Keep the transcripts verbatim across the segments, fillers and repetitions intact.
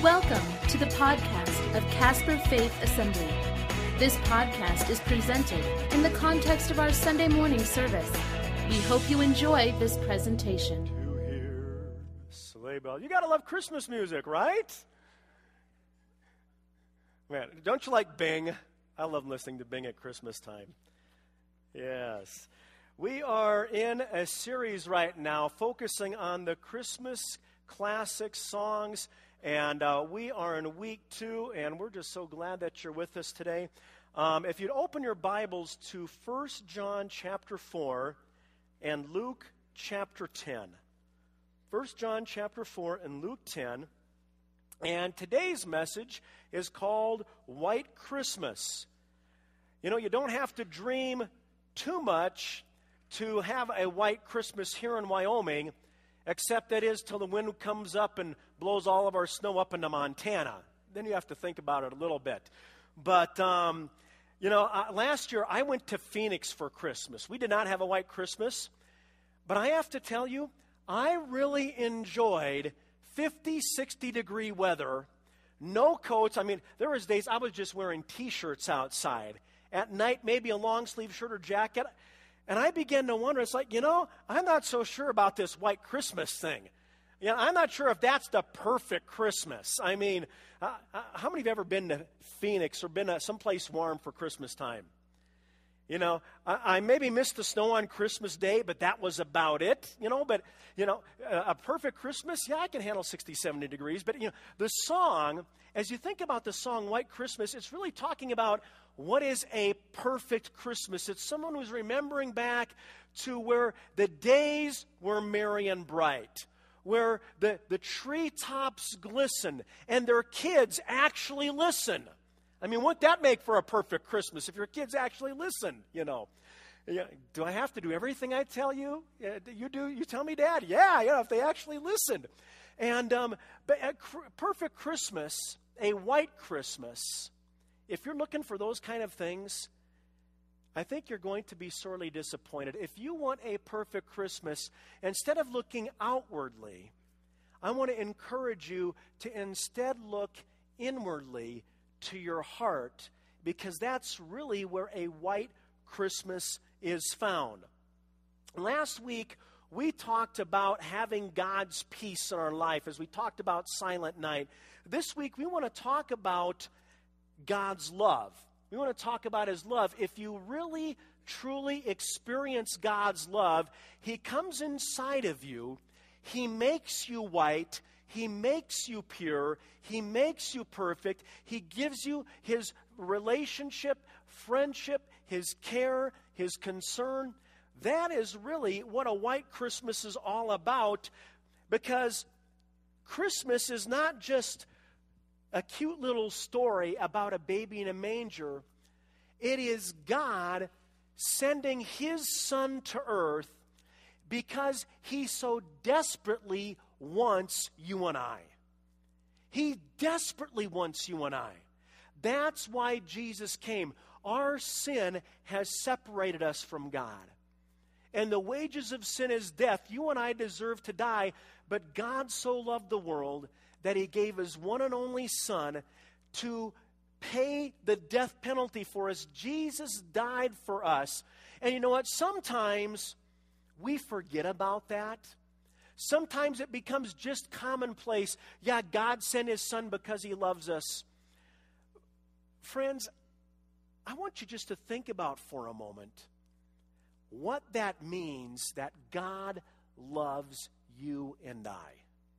Welcome to the podcast of Casper Faith Assembly. This podcast is presented in the context of our Sunday morning service. We hope you enjoy this presentation. To hear sleigh bells. You gotta love Christmas music, right? Man, don't you like Bing? I love listening to Bing at Christmas time. Yes. We are in a series right now focusing on the Christmas classic songs, and uh, we are in week two, and we're just so glad that you're with us today. Um, if you'd open your Bibles to First John chapter four and Luke chapter ten. First John chapter four and Luke ten. And today's message is called White Christmas. You know, you don't have to dream too much to have a white Christmas here in Wyoming, except that is till the wind comes up and blows all of our snow up into Montana. Then you have to think about it a little bit. But, um, you know, uh, last year I went to Phoenix for Christmas. We did not have a white Christmas, but I have to tell you, I really enjoyed fifty, sixty degree weather, no coats. I mean, there was days I was just wearing T-shirts outside. At night, maybe a long sleeve shirt or jacket. And I began to wonder, it's like, you know, I'm not so sure about this white Christmas thing. You know, I'm not sure if that's the perfect Christmas. I mean, uh, uh, how many of you have ever been to Phoenix or been to someplace warm for Christmas time? You know, I, I maybe missed the snow on Christmas Day, but that was about it. You know, but, you know, a, a perfect Christmas, yeah, I can handle sixty, seventy degrees. But, you know, the song, as you think about the song White Christmas, it's really talking about what is a perfect Christmas. It's someone who's remembering back to where the days were merry and bright, where the, the treetops glisten and their kids actually listen. I mean, wouldn't that make for a perfect Christmas if your kids actually listen, you know? Yeah, do I have to do everything I tell you? Yeah, you do. You tell me, Dad. Yeah, yeah, if they actually listened. And um, but a cr- perfect Christmas, a white Christmas, if you're looking for those kind of things, I think you're going to be sorely disappointed. If you want a perfect Christmas, instead of looking outwardly, I want to encourage you to instead look inwardly to your heart, because that's really where a white Christmas is found. Last week, we talked about having God's peace in our life as we talked about Silent Night. This week, we want to talk about God's love. We want to talk about His love. If you really, truly experience God's love, He comes inside of you. He makes you white. He makes you pure. He makes you perfect. He gives you His relationship, friendship, His care, His concern. That is really what a white Christmas is all about, because Christmas is not just a cute little story about a baby in a manger. It is God sending His Son to earth because He so desperately wants you and I. He desperately wants you and I. That's why Jesus came. Our sin has separated us from God. And the wages of sin is death. You and I deserve to die, but God so loved the world that He gave His one and only Son to pay the death penalty for us. Jesus died for us. And you know what? Sometimes we forget about that. Sometimes it becomes just commonplace. Yeah, God sent His Son because He loves us. Friends, I want you just to think about for a moment what that means, that God loves you and I.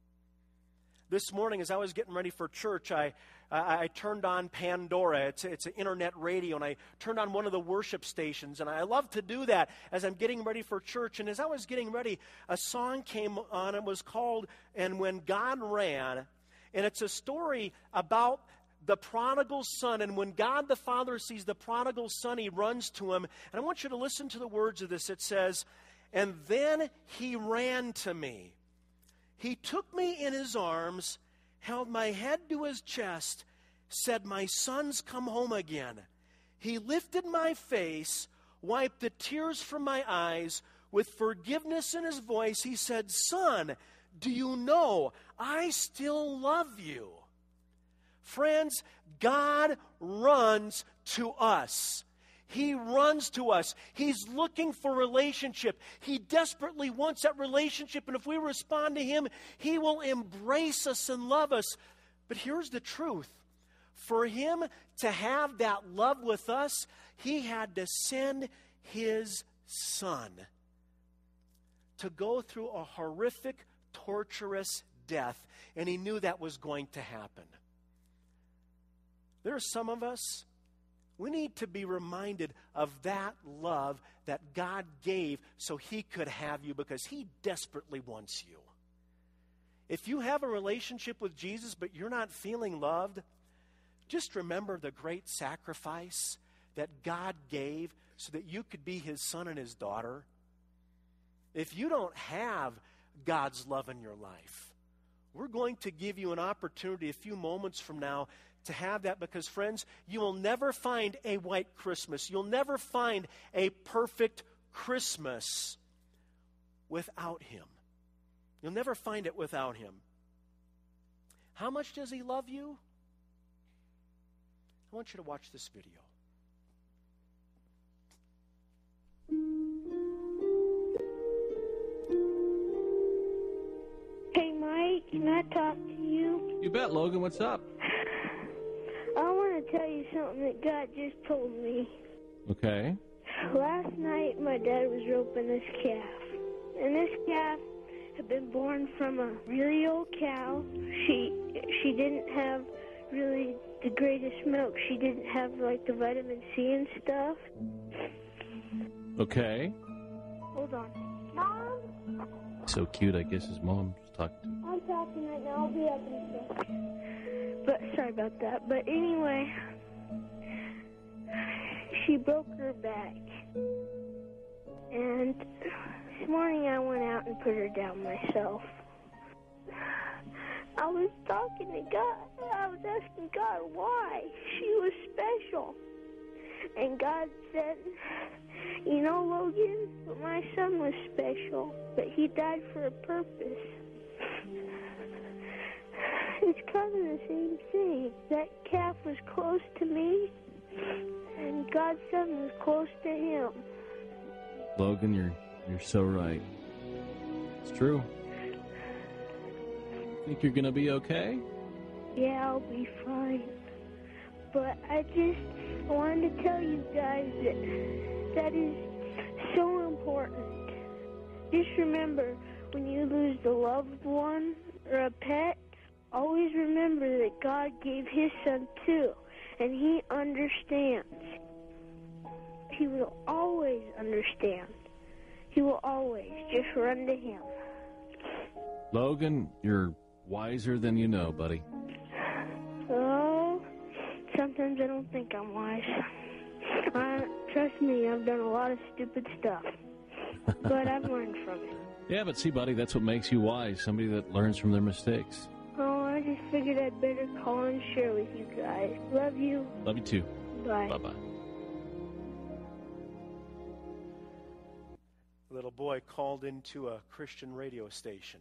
This morning, as I was getting ready for church, I, I, I turned on Pandora. It's, it's an internet radio, and I turned on one of the worship stations. And I love to do that as I'm getting ready for church. And as I was getting ready, a song came on. It was called "And When God Ran." And it's a story about the prodigal son. And when God the Father sees the prodigal son, He runs to him. And I want you to listen to the words of this. It says, "And then He ran to me. He took me in His arms, held my head to His chest, said, 'My son's come home again.' He lifted my face, wiped the tears from my eyes. With forgiveness in His voice, He said, 'Son, do you know I still love you?'" Friends, God runs to us. He runs to us. He's looking for relationship. He desperately wants that relationship. And if we respond to Him, He will embrace us and love us. But here's the truth. For Him to have that love with us, He had to send His Son to go through a horrific, torturous death. And He knew that was going to happen. There are some of us, we need to be reminded of that love that God gave so He could have you, because He desperately wants you. If you have a relationship with Jesus but you're not feeling loved, just remember the great sacrifice that God gave so that you could be His son and His daughter. If you don't have God's love in your life, we're going to give you an opportunity a few moments from now to have that, because, friends, you will never find a white Christmas. You'll never find a perfect Christmas without Him. You'll never find it without Him. How much does He love you? I want you to watch this video. Hey, Mike, can I talk to you? You bet, Logan. What's up? I want to tell you something that God just told me. Okay. Last night, my dad was roping this calf. And this calf had been born from a really old cow. She she didn't have really the greatest milk. She didn't have, like, the vitamin C and stuff. Okay. Hold on. Mom? So cute, I guess his mom's talking to him. I'm talking right now. I'll be up in a second. But sorry about that. But anyway, she broke her back. And this morning I went out and put her down myself. I was talking to God. I was asking God why she was special. And God said, you know, Logan, my son was special, but he died for a purpose. It's kind of the same thing. That calf was close to me, and God's son was close to him. Logan, you're you're so right. It's true. Think you're gonna be okay? Yeah, I'll be fine. But I just wanted to tell you guys that that is so important. Just remember, when you lose a loved one or a pet, always remember that God gave His Son too, and He understands. He will always understand. He will always just run to Him. Logan, you're wiser than you know, buddy. Oh, sometimes I don't think I'm wise. Uh, trust me, I've done a lot of stupid stuff, but I've learned from it. Yeah, but see, buddy, that's what makes you wise, somebody that learns from their mistakes. Oh, I just figured I'd better call and share with you guys. Love you. Love you too. Bye. Bye-bye. A little boy called into a Christian radio station.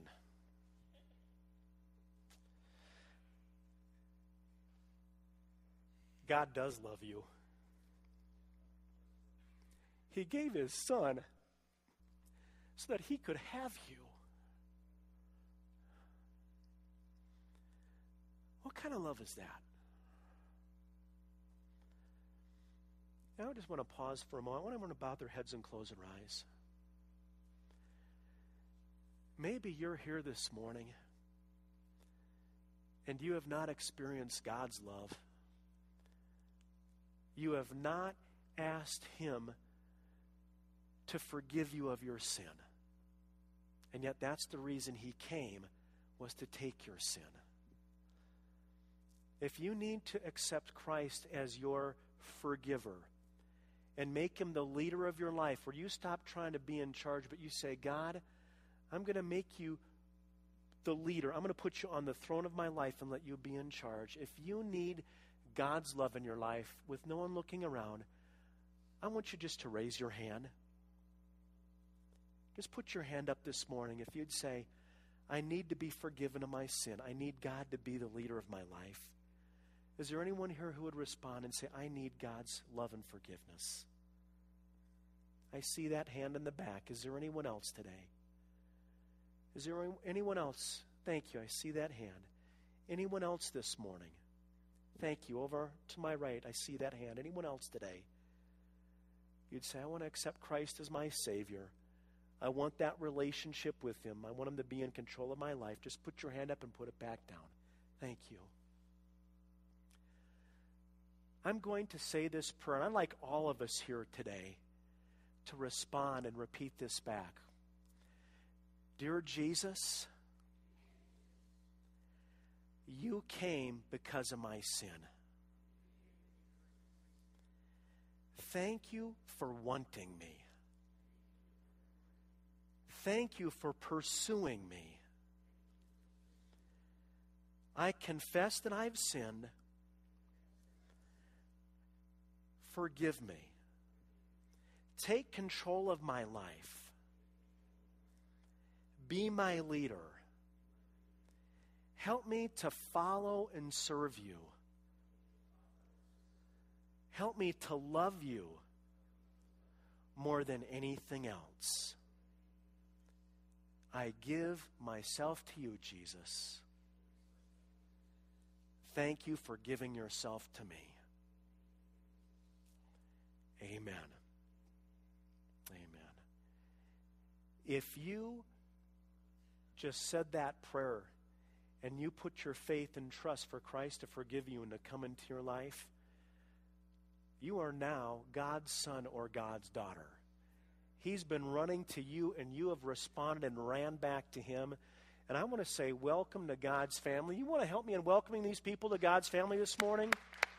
God does love you. He gave His Son so that He could have you. What kind of love is that? Now I just want to pause for a moment. I want everyone to bow their heads and close their eyes. Maybe you're here this morning and you have not experienced God's love. You have not asked Him to forgive you of your sin. And yet that's the reason He came, was to take your sin. If you need to accept Christ as your forgiver and make Him the leader of your life, where you stop trying to be in charge, but you say, God, I'm going to make you the leader. I'm going to put you on the throne of my life and let you be in charge. If you need God's love in your life with no one looking around, I want you just to raise your hand. Just put your hand up this morning if you'd say, I need to be forgiven of my sin. I need God to be the leader of my life. Is there anyone here who would respond and say, I need God's love and forgiveness? I see that hand in the back. Is there anyone else today? Is there anyone else? Thank you. I see that hand. Anyone else this morning? Thank you. Over to my right, I see that hand. Anyone else today? You'd say, I want to accept Christ as my Savior. I want that relationship with Him. I want Him to be in control of my life. Just put your hand up and put it back down. Thank you. I'm going to say this prayer, and I'd like all of us here today to respond and repeat this back. Dear Jesus, you came because of my sin. Thank you for wanting me. Thank you for pursuing me. I confess that I've sinned. Forgive me. Take control of my life. Be my leader. Help me to follow and serve you. Help me to love you more than anything else. I give myself to you, Jesus. Thank you for giving yourself to me. Amen. Amen. If you just said that prayer and you put your faith and trust for Christ to forgive you and to come into your life, you are now God's son or God's daughter. He's been running to you and you have responded and ran back to Him. And I want to say welcome to God's family. You want to help me in welcoming these people to God's family this morning?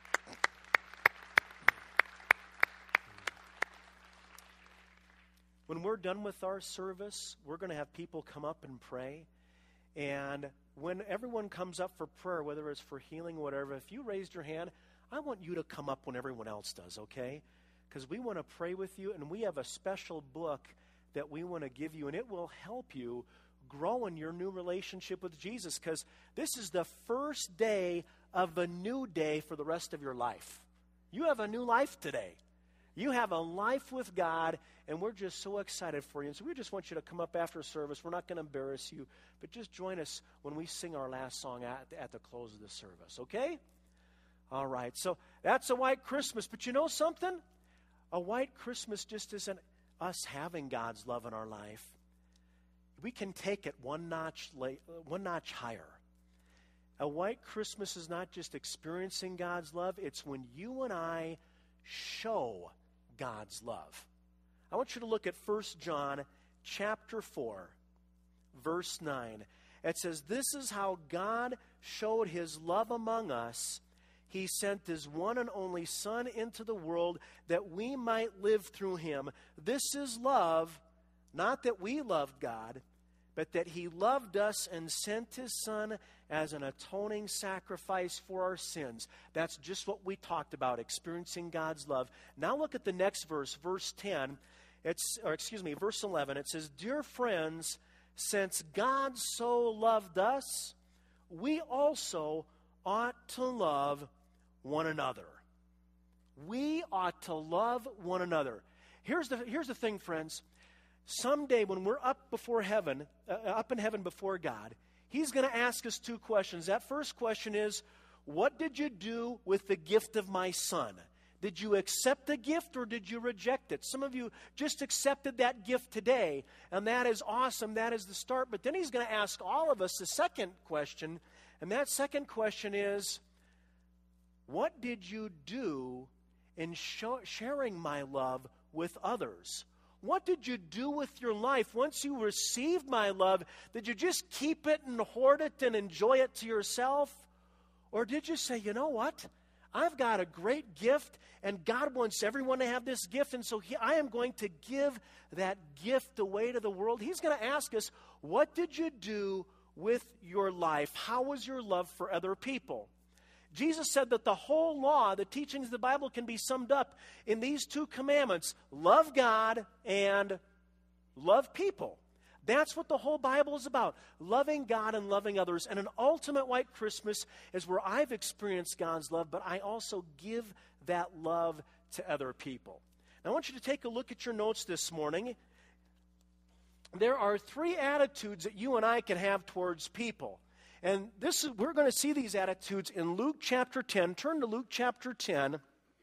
When we're done with our service, we're going to have people come up and pray. And when everyone comes up for prayer, whether it's for healing or whatever, if you raised your hand, I want you to come up when everyone else does, okay? Because we want to pray with you, and we have a special book that we want to give you, and it will help you grow in your new relationship with Jesus, because this is the first day of a new day for the rest of your life. You have a new life today. You have a life with God, and we're just so excited for you. And so we just want you to come up after service. We're not going to embarrass you, but just join us when we sing our last song at, at the close of the service, okay? All right, so that's a white Christmas. But you know something? A white Christmas just isn't us having God's love in our life. We can take it one notch, late, one notch higher. A white Christmas is not just experiencing God's love. It's when you and I show God's love. I want you to look at First John chapter four, verse nine. It says, this is how God showed His love among us. He sent His one and only Son into the world that we might live through Him. This is love, not that we loved God, but that He loved us and sent His Son as an atoning sacrifice for our sins. That's just what we talked about, experiencing God's love. Now look at the next verse, verse ten. It's, or excuse me, verse eleven. It says, dear friends, since God so loved us, we also ought to love one another. We ought to love one another. Here's the, here's the thing, friends. Someday when we're up before heaven, uh, up in heaven before God, He's going to ask us two questions. That first question is, what did you do with the gift of my Son? Did you accept the gift or did you reject it? Some of you just accepted that gift today, and that is awesome. That is the start. But then He's going to ask all of us the second question, and that second question is, what did you do in sh- sharing my love with others? What did you do with your life once you received my love? Did you just keep it and hoard it and enjoy it to yourself? Or did you say, you know what? I've got a great gift, and God wants everyone to have this gift, and so he, I am going to give that gift away to the world. He's going to ask us, what did you do with your life? How was your love for other people? Jesus said that the whole law, the teachings of the Bible, can be summed up in these two commandments: love God and love people. That's what the whole Bible is about, loving God and loving others. And an ultimate white Christmas is where I've experienced God's love, but I also give that love to other people. Now, I want you to take a look at your notes this morning. There are three attitudes that you and I can have towards people. And this is, we're going to see these attitudes in Luke chapter ten. Turn to Luke chapter ten.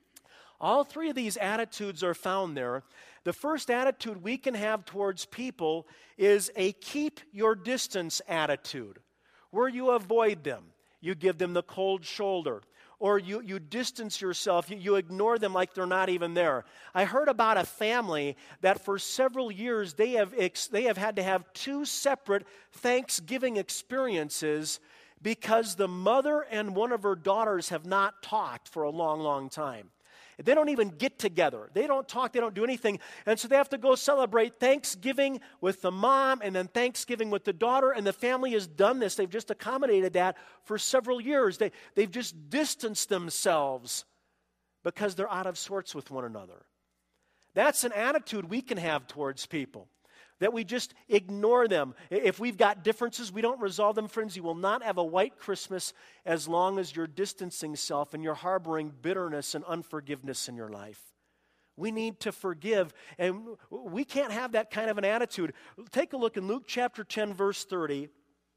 All three of these attitudes are found there. The first attitude we can have towards people is a keep your distance attitude, where you avoid them. You give them the cold shoulder, or you, you distance yourself. You, you ignore them like they're not even there. I heard about a family that for several years they have, ex, they have had to have two separate Thanksgiving experiences because the mother and one of her daughters have not talked for a long, long time. They don't even get together. They don't talk. They don't do anything. And so they have to go celebrate Thanksgiving with the mom and then Thanksgiving with the daughter. And the family has done this. They've just accommodated that for several years. They, they've just distanced themselves because they're out of sorts with one another. That's an attitude we can have towards people, that we just ignore them. If we've got differences, we don't resolve them. Friends, you will not have a white Christmas as long as you're distancing yourself and you're harboring bitterness and unforgiveness in your life. We need to forgive, and we can't have that kind of an attitude. Take a look in Luke chapter ten, verse thirty.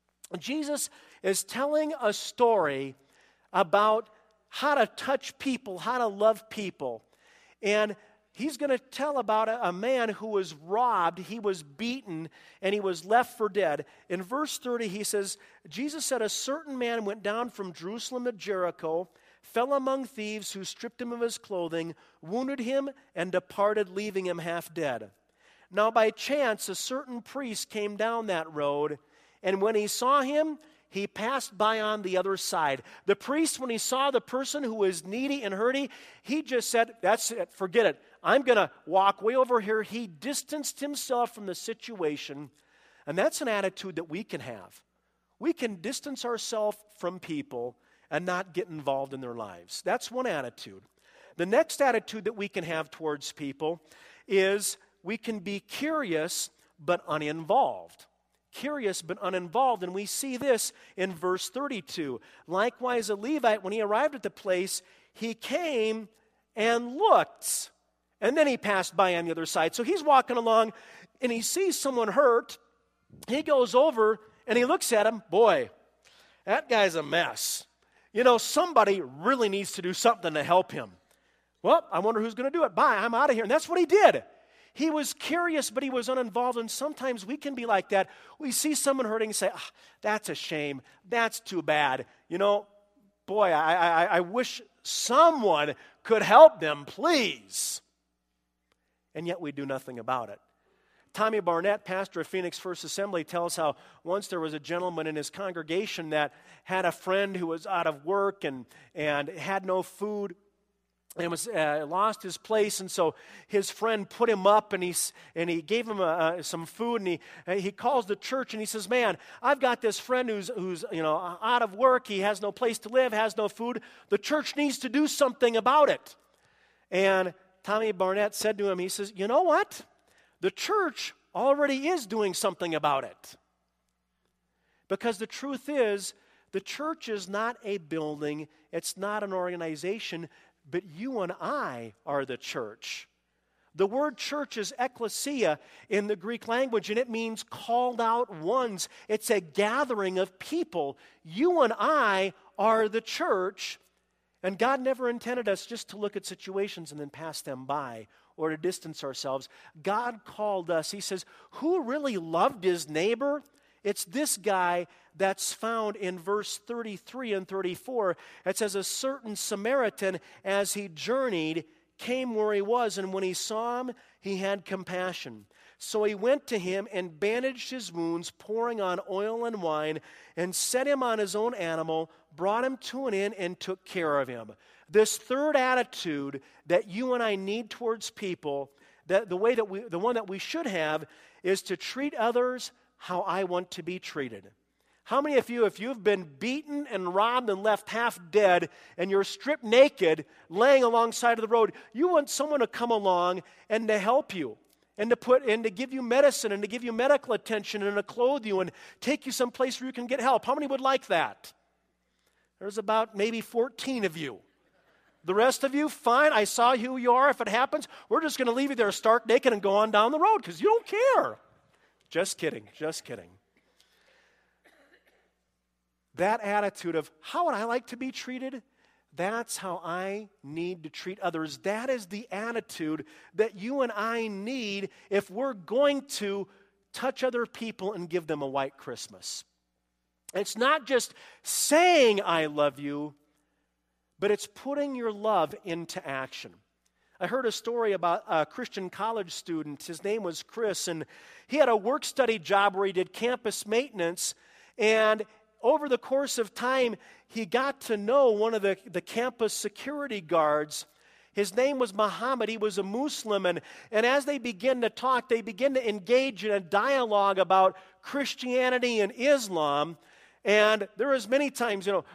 Jesus is telling a story about how to touch people, how to love people. And he's going to tell about a, a man who was robbed, he was beaten, and he was left for dead. In verse thirty, he says, Jesus said, a certain man went down from Jerusalem to Jericho, fell among thieves who stripped him of his clothing, wounded him, and departed, leaving him half dead. Now by chance, a certain priest came down that road, and when he saw him, he passed by on the other side. The priest, when he saw the person who was needy and hurting, he just said, that's it, forget it. I'm going to walk way over here. He distanced himself from the situation. And that's an attitude that we can have. We can distance ourselves from people and not get involved in their lives. That's one attitude. The next attitude that we can have towards people is we can be curious but uninvolved. Curious but uninvolved, and we see this in verse thirty-two. Likewise, a Levite, when he arrived at the place, he came and looked, and then he passed by on the other side. So he's walking along, and he sees someone hurt. He goes over, and he looks at him. Boy, that guy's a mess. You know, somebody really needs to do something to help him. Well, I wonder who's going to do it. Bye, I'm out of here. And that's what he did. He was curious, but he was uninvolved, and sometimes we can be like that. We see someone hurting and say, oh, that's a shame. That's too bad. You know, boy, I, I, I wish someone could help them, please. And yet we do nothing about it. Tommy Barnett, pastor of Phoenix First Assembly, tells how once there was a gentleman in his congregation that had a friend who was out of work and, and had no food, and was uh, lost his place, and so his friend put him up, and he and he gave him uh, some food, and he uh, he calls the church, and he says, "Man, I've got this friend who's who's you know out of work. He has no place to live, has no food. The church needs to do something about it." And Tommy Barnett said to him, he says, "You know what? The church already is doing something about it, because the truth is, the church is not a building. It's not an organization." But you and I are the church. The word church is ekklesia in the Greek language, and it means called out ones. It's a gathering of people. You and I are the church, and God never intended us just to look at situations and then pass them by or to distance ourselves. God called us. He says, who really loved his neighbor? It's this guy that's found in verse thirty-three and thirty-four. It says, a certain Samaritan, as he journeyed, came where he was, and when he saw him, he had compassion. So he went to him and bandaged his wounds, pouring on oil and wine, and set him on his own animal, brought him to an inn, and took care of him. This third attitude that you and I need towards people, that the way that we, the one that we should have, is to treat others how I want to be treated. How many of you, if you've been beaten and robbed and left half dead, and you're stripped naked, laying alongside of the road, you want someone to come along and to help you? and to put and to give you medicine and to give you medical attention and to clothe you and take you someplace where you can get help. How many would like that? There's about maybe fourteen of you. The rest of you, fine, I saw who you are. If it happens, we're just going to leave you there stark naked and go on down the road because you don't care. Just kidding, just kidding. That attitude of, how would I like to be treated? That's how I need to treat others. That is the attitude that you and I need if we're going to touch other people and give them a white Christmas. It's not just saying I love you, but it's putting your love into action. I heard a story about a Christian college student. His name was Chris, and he had a work-study job where he did campus maintenance, and over the course of time, he got to know one of the, the campus security guards. His name was Muhammad. He was a Muslim, and, and as they began to talk, they began to engage in a dialogue about Christianity and Islam. And there was many times, you know,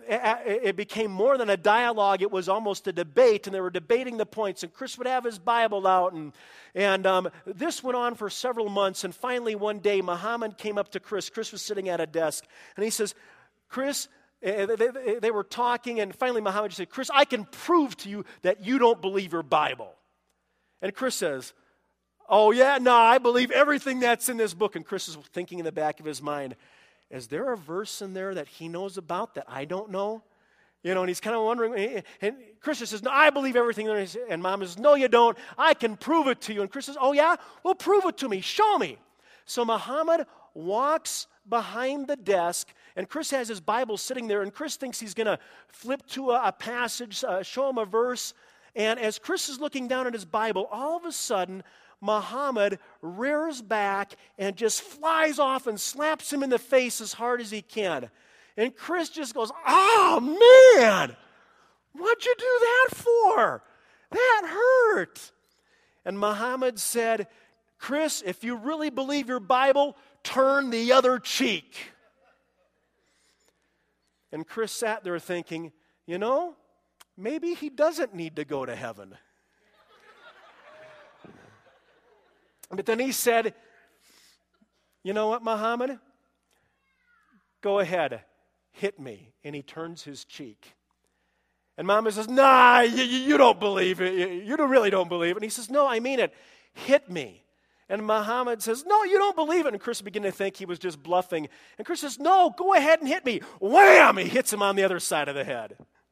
it became more than a dialogue. It was almost a debate, and they were debating the points. And Chris would have his Bible out, and and um, this went on for several months. And finally, one day, Muhammad came up to Chris. Chris was sitting at a desk, and he says, "Chris," they, they, they were talking, and finally, Muhammad said, "Chris, I can prove to you that you don't believe your Bible." And Chris says, "Oh yeah, no, I believe everything that's in this book." And Chris is thinking in the back of his mind, is there a verse in there that he knows about that I don't know? You know, and he's kind of wondering. And Chris says, "No, I believe everything there is." And Mom says, "No, you don't. I can prove it to you." And Chris says, "Oh, yeah? Well, prove it to me. Show me." So Muhammad walks behind the desk, and Chris has his Bible sitting there, and Chris thinks he's going to flip to a, a passage, uh, show him a verse. And as Chris is looking down at his Bible, all of a sudden, Muhammad rears back and just flies off and slaps him in the face as hard as he can. And Chris just goes, "Oh, man, what'd you do that for? That hurt." And Muhammad said, "Chris, if you really believe your Bible, turn the other cheek." And Chris sat there thinking, you know, maybe he doesn't need to go to heaven. But then he said, "You know what, Muhammad? Go ahead, hit me." And he turns his cheek. And Muhammad says, "Nah, you, you don't believe it. You, you don't, really don't believe it." And he says, "No, I mean it. Hit me." And Muhammad says, "No, you don't believe it." And Chris began to think he was just bluffing. And Chris says, "No, go ahead and hit me." Wham! He hits him on the other side of the head.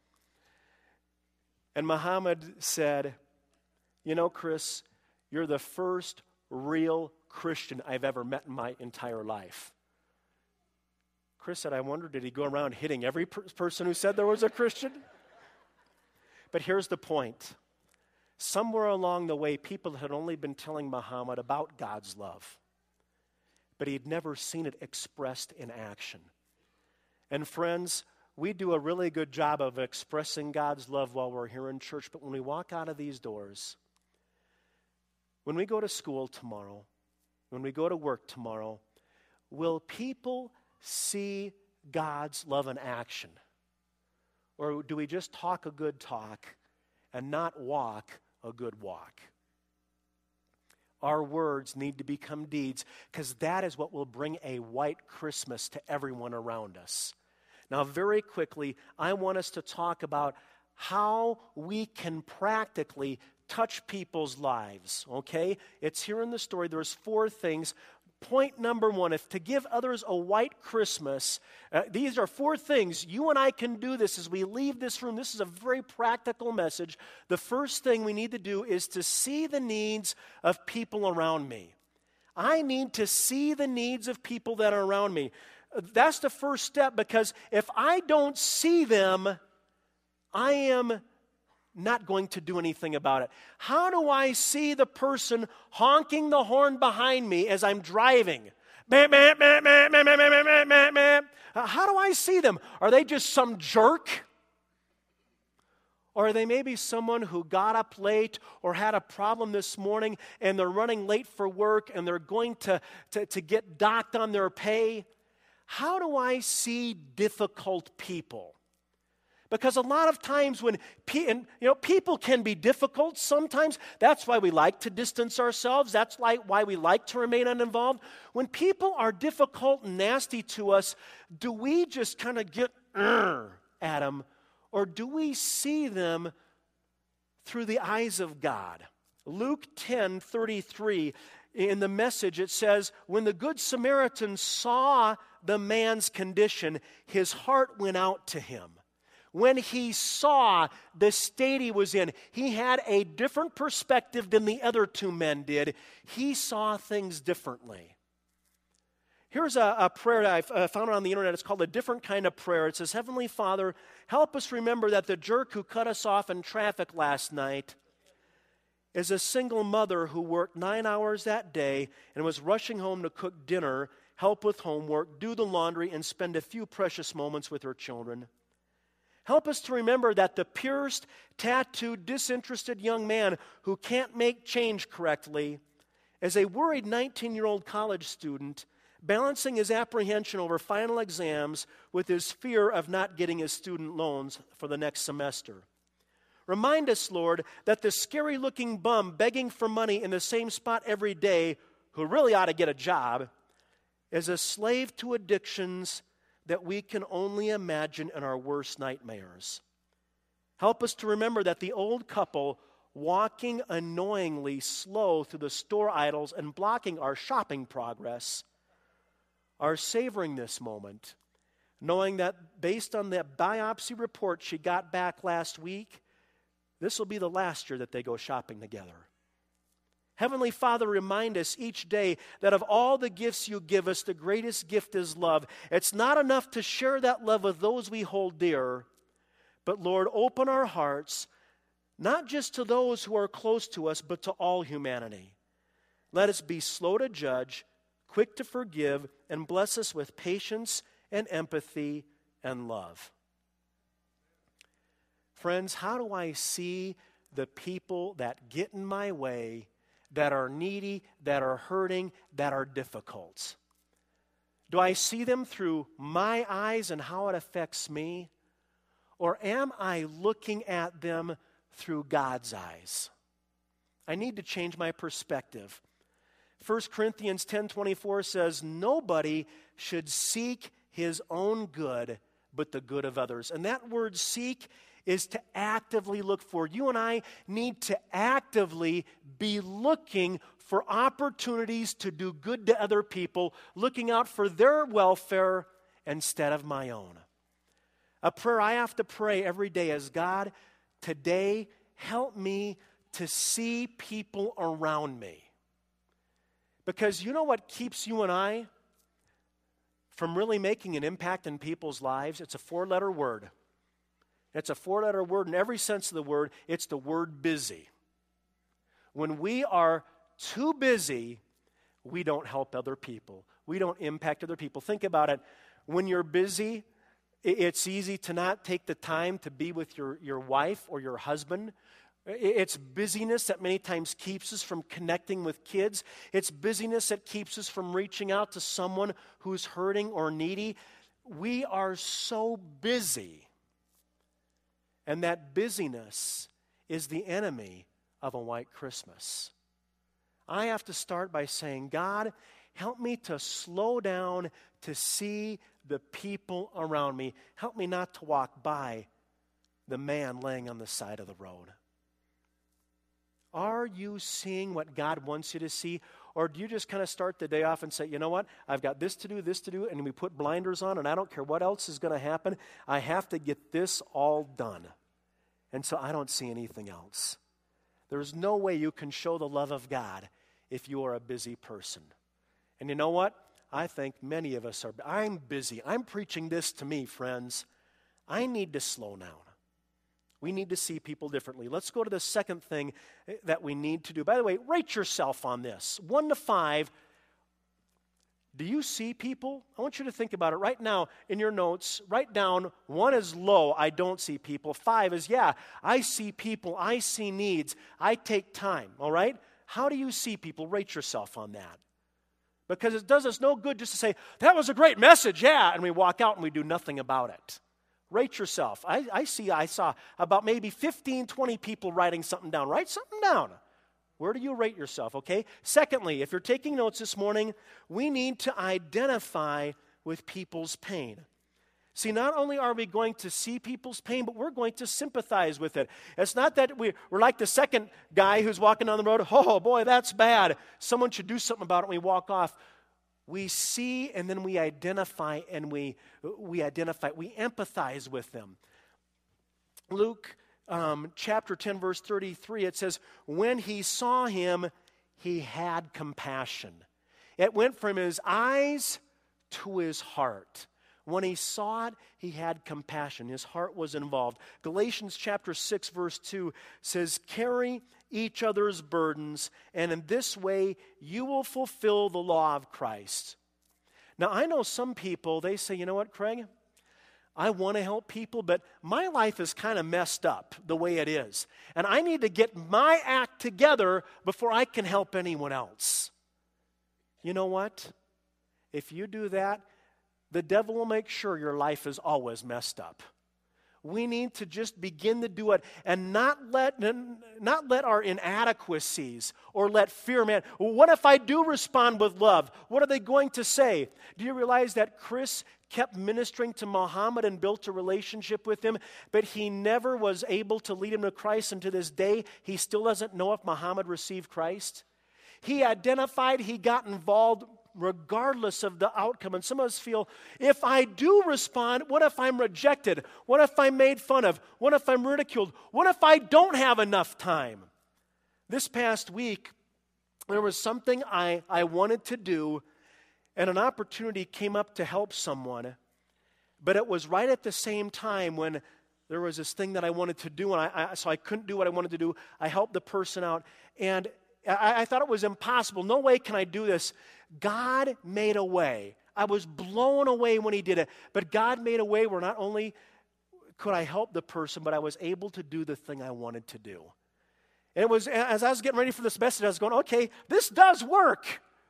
And Muhammad said, "You know, Chris, you're the first real Christian I've ever met in my entire life." Chris said, "I wonder, did he go around hitting every per- person who said there was a Christian?" But here's the point. Somewhere along the way, people had only been telling Muhammad about God's love, but he'd never seen it expressed in action. And friends, we do a really good job of expressing God's love while we're here in church, but when we walk out of these doors, when we go to school tomorrow, when we go to work tomorrow, will people see God's love in action? Or do we just talk a good talk and not walk a good walk? Our words need to become deeds, because that is what will bring a white Christmas to everyone around us. Now, very quickly, I want us to talk about how we can practically touch people's lives, okay? It's here in the story. There's four things. Point number one, if to give others a white Christmas, uh, these are four things. You and I can do this as we leave this room. This is a very practical message. The first thing we need to do is to see the needs of people around me. I need to see the needs of people that are around me. That's the first step, because if I don't see them, I am not going to do anything about it. How do I see the person honking the horn behind me as I'm driving? How do I see them? Are they just some jerk? Or are they maybe someone who got up late or had a problem this morning and they're running late for work and they're going to, to, to get docked on their pay? How do I see difficult people? Because a lot of times when pe- and, you know, people can be difficult sometimes. That's why we like to distance ourselves. That's like why we like to remain uninvolved. When people are difficult and nasty to us, do we just kind of get "Urgh" at them? Or do we see them through the eyes of God? Luke ten thirty-three, in the Message, it says, when the Good Samaritan saw the man's condition, his heart went out to him. When he saw the state he was in, he had a different perspective than the other two men did. He saw things differently. Here's a, a prayer that I uh, found on the internet. It's called A Different Kind of Prayer. It says, Heavenly Father, help us remember that the jerk who cut us off in traffic last night is a single mother who worked nine hours that day and was rushing home to cook dinner, help with homework, do the laundry, and spend a few precious moments with her children. Help us to remember that the pierced, tattooed, disinterested young man who can't make change correctly is a worried nineteen-year-old college student balancing his apprehension over final exams with his fear of not getting his student loans for the next semester. Remind us, Lord, that the scary-looking bum begging for money in the same spot every day, who really ought to get a job, is a slave to addictions that we can only imagine in our worst nightmares. Help us to remember that the old couple walking annoyingly slow through the store aisles and blocking our shopping progress are savoring this moment, knowing that based on the biopsy report she got back last week, this will be the last year that they go shopping together. Heavenly Father, remind us each day that of all the gifts you give us, the greatest gift is love. It's not enough to share that love with those we hold dear, but Lord, open our hearts, not just to those who are close to us, but to all humanity. Let us be slow to judge, quick to forgive, and bless us with patience and empathy and love. Friends, how do I see the people that get in my way, that are needy, that are hurting, that are difficult? Do I see them through my eyes and how it affects me? Or am I looking at them through God's eyes? I need to change my perspective. First Corinthians ten twenty-four says, nobody should seek his own good, but the good of others. And that word seek is to actively look for. You and I need to actively be looking for opportunities to do good to other people, looking out for their welfare instead of my own. A prayer I have to pray every day is, God, today help me to see people around me. Because you know what keeps you and I from really making an impact in people's lives? It's a four-letter word. It's a four-letter word in every sense of the word. It's the word busy. When we are too busy, we don't help other people. We don't impact other people. Think about it. When you're busy, it's easy to not take the time to be with your, your wife or your husband. It's busyness that many times keeps us from connecting with kids. It's busyness that keeps us from reaching out to someone who's hurting or needy. We are so busy. And that busyness is the enemy of a white Christmas. I have to start by saying, God, help me to slow down to see the people around me. Help me not to walk by the man laying on the side of the road. Are you seeing what God wants you to see? Or do you just kind of start the day off and say, you know what, I've got this to do, this to do, and we put blinders on, and I don't care what else is going to happen. I have to get this all done. And so I don't see anything else. There's no way you can show the love of God if you are a busy person. And you know what? I think many of us are. I'm busy. I'm preaching this to me, friends. I need to slow down. We need to see people differently. Let's go to the second thing that we need to do. By the way, rate yourself on this. One to five. Do you see people? I want you to think about it right now in your notes. Write down, one is low, I don't see people. Five is, yeah, I see people, I see needs, I take time, all right? How do you see people? Rate yourself on that. Because it does us no good just to say, that was a great message, yeah, and we walk out and we do nothing about it. Rate yourself. I, I see, I saw about maybe fifteen, twenty people writing something down. Write something down. Where do you rate yourself, okay? Secondly, if you're taking notes this morning, we need to identify with people's pain. See, not only are we going to see people's pain, but we're going to sympathize with it. It's not that we, we're like the second guy who's walking down the road, oh boy, that's bad. Someone should do something about it, and we walk off. We see and then we identify and we we identify, we empathize with them. Luke um, chapter ten, verse thirty-three, it says, when he saw him, he had compassion. It went from his eyes to his heart. When he saw it, he had compassion. His heart was involved. Galatians chapter six, verse two says, carry each other's burdens, and in this way you will fulfill the law of Christ. Now, I know some people, they say, you know what, Craig? I want to help people, but my life is kind of messed up the way it is. And I need to get my act together before I can help anyone else. You know what? If you do that, the devil will make sure your life is always messed up. We need to just begin to do it and not let, not let our inadequacies or let fear, man, well, what if I do respond with love? What are they going to say? Do you realize that Chris kept ministering to Muhammad and built a relationship with him, but he never was able to lead him to Christ, and to this day, he still doesn't know if Muhammad received Christ? He identified, he got involved regardless of the outcome. And some of us feel, if I do respond, what if I'm rejected? What if I'm made fun of? What if I'm ridiculed? What if I don't have enough time? This past week, there was something I, I wanted to do, and an opportunity came up to help someone. But it was right at the same time when there was this thing that I wanted to do, and I, I so I couldn't do what I wanted to do. I helped the person out, and I, I thought it was impossible. No way can I do this. God made a way. I was blown away when he did it. But God made a way where not only could I help the person, but I was able to do the thing I wanted to do. And it was, as I was getting ready for this message, I was going, okay, this does work.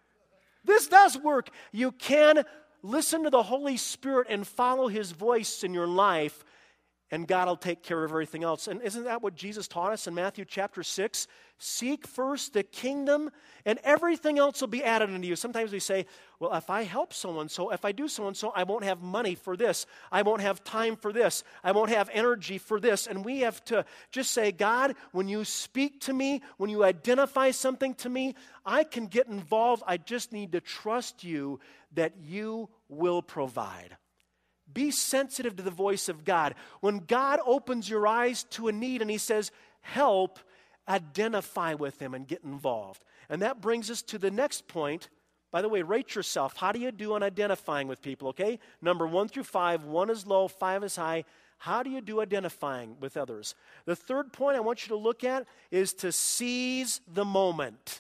This does work. You can listen to the Holy Spirit and follow his voice in your life, and God will take care of everything else. And isn't that what Jesus taught us in Matthew chapter six? Seek first the kingdom, and everything else will be added unto you. Sometimes we say, well, if I help so-and-so, if I do so-and-so, I won't have money for this. I won't have time for this. I won't have energy for this. And we have to just say, God, when you speak to me, when you identify something to me, I can get involved. I just need to trust you that you will provide. Be sensitive to the voice of God. When God opens your eyes to a need and he says, help, identify with him and get involved. And that brings us to the next point. By the way, rate yourself. How do you do on identifying with people, okay? Number one through five. One is low, five is high. How do you do identifying with others? The third point I want you to look at is to seize the moment.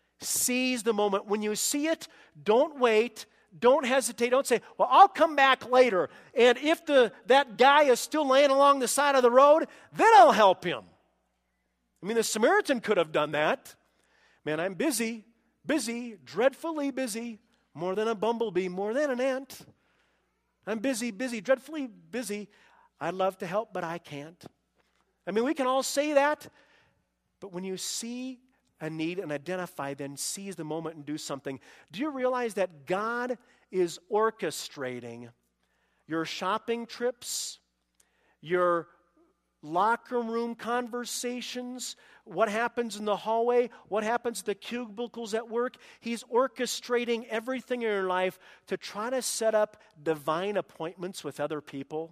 Seize the moment. When you see it, don't wait. Don't hesitate. Don't say, well, I'll come back later. And if the that guy is still laying along the side of the road, then I'll help him. I mean, the Samaritan could have done that. Man, I'm busy, busy, dreadfully busy, more than a bumblebee, more than an ant. I'm busy, busy, dreadfully busy. I'd love to help, but I can't. I mean, we can all say that, but when you see a need and identify, then seize the moment and do something. Do you realize that God is orchestrating your shopping trips, your locker room conversations, what happens in the hallway, what happens at the cubicles at work? He's orchestrating everything in your life to try to set up divine appointments with other people.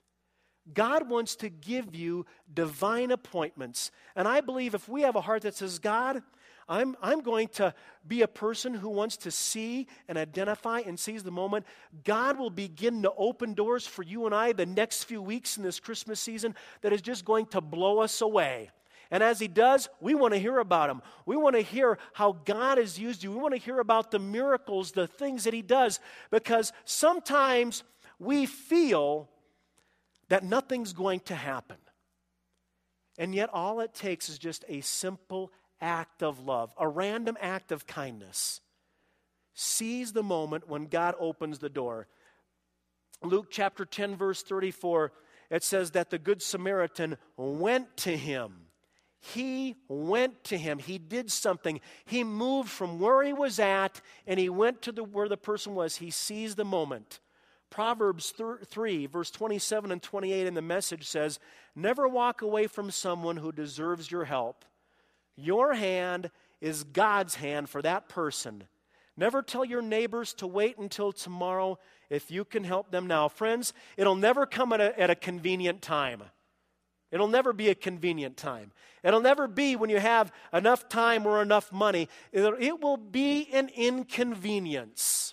God wants to give you divine appointments. And I believe if we have a heart that says, God, I'm, I'm going to be a person who wants to see and identify and seize the moment, God will begin to open doors for you and I the next few weeks in this Christmas season that is just going to blow us away. And as he does, we want to hear about him. We want to hear how God has used you. We want to hear about the miracles, the things that he does, because sometimes we feel that nothing's going to happen. And yet all it takes is just a simple act of love, a random act of kindness. Seize the moment when God opens the door. Luke chapter ten, verse thirty-four, it says that the Good Samaritan went to him. He went to him. He did something. He moved from where he was at, and he went to the, where the person was. He seized the moment. Proverbs three, verse twenty-seven and twenty-eight in the Message says, never walk away from someone who deserves your help. Your hand is God's hand for that person. Never tell your neighbors to wait until tomorrow if you can help them now. Friends, it'll never come at a, at a convenient time. It'll never be a convenient time. It'll never be when you have enough time or enough money. It'll, it will be an inconvenience.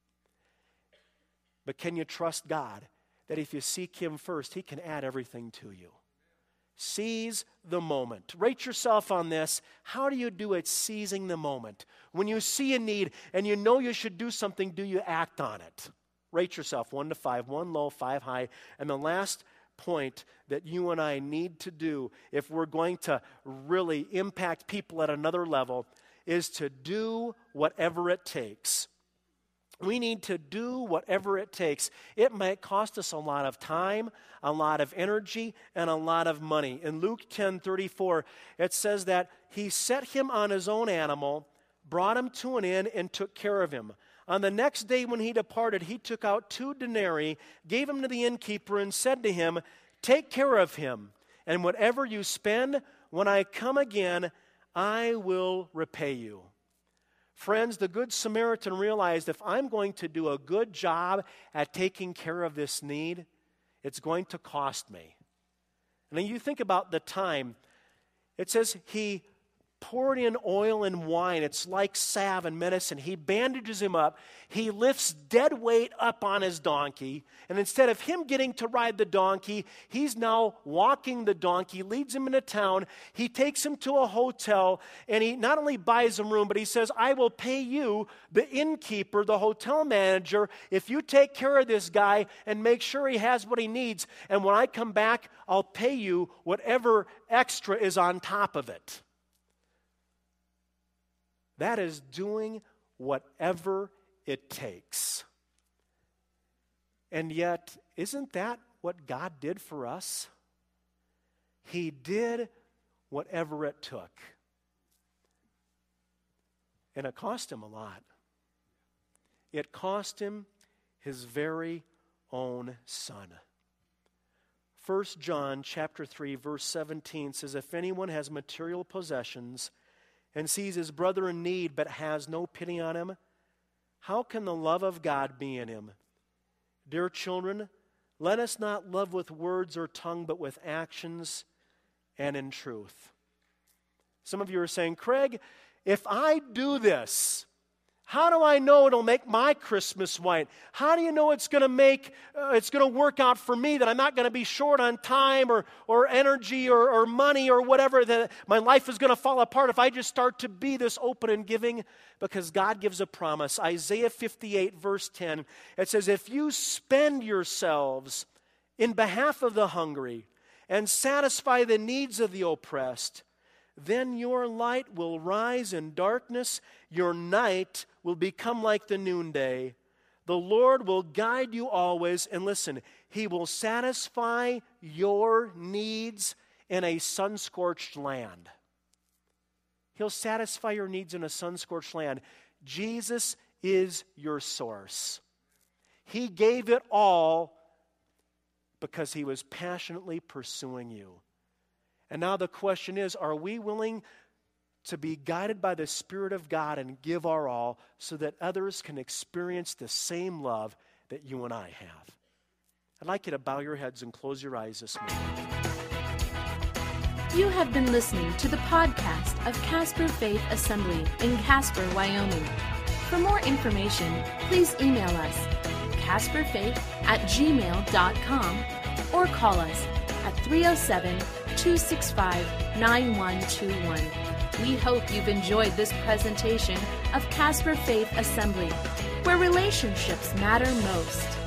But can you trust God that if you seek Him first, He can add everything to you? Seize the moment. Rate yourself on this. How do you do it seizing the moment? When you see a need and you know you should do something, do you act on it? Rate yourself one to five, one low, five high. And the last point that you and I need to do if we're going to really impact people at another level is to do whatever it takes. We need to do whatever it takes. It might cost us a lot of time, a lot of energy, and a lot of money. In Luke ten thirty-four, it says that he set him on his own animal, brought him to an inn, and took care of him. On the next day when he departed, he took out two denarii, gave them to the innkeeper, and said to him, take care of him, and whatever you spend, when I come again, I will repay you. Friends, the Good Samaritan realized if I'm going to do a good job at taking care of this need, it's going to cost me. And then you think about the time. It says he poured in oil and wine. It's like salve and medicine. He bandages him up. He lifts dead weight up on his donkey. And instead of him getting to ride the donkey, he's now walking the donkey, leads him into town. He takes him to a hotel, and he not only buys him room, but he says, I will pay you, the innkeeper, the hotel manager, if you take care of this guy and make sure he has what he needs. And when I come back, I'll pay you whatever extra is on top of it. That is doing whatever it takes. And yet, isn't that what God did for us? He did whatever it took. And it cost him a lot. It cost him his very own son. First John chapter three, verse seventeen says, if anyone has material possessions and sees his brother in need but has no pity on him, how can the love of God be in him? Dear children, let us not love with words or tongue, but with actions and in truth. Some of you are saying, Craig, if I do this, how do I know it'll make my Christmas white? How do you know it's going to make, uh, it's going to work out for me, that I'm not going to be short on time or, or energy or, or money or whatever, that my life is going to fall apart if I just start to be this open and giving? Because God gives a promise. Isaiah fifty-eight, verse ten, it says, if you spend yourselves in behalf of the hungry and satisfy the needs of the oppressed, then your light will rise in darkness, your night will become like the noonday. The Lord will guide you always, and listen, He will satisfy your needs in a sun-scorched land. He'll satisfy your needs in a sun-scorched land. Jesus is your source. He gave it all because He was passionately pursuing you. And now the question is, are we willing to be guided by the Spirit of God and give our all so that others can experience the same love that you and I have? I'd like you to bow your heads and close your eyes this morning. You have been listening to the podcast of Casper Faith Assembly in Casper, Wyoming. For more information, please email us casperfaith at gmail dot com or call us at three oh seven, two six five, nine one two one. We hope you've enjoyed this presentation of Casper Faith Assembly, where relationships matter most.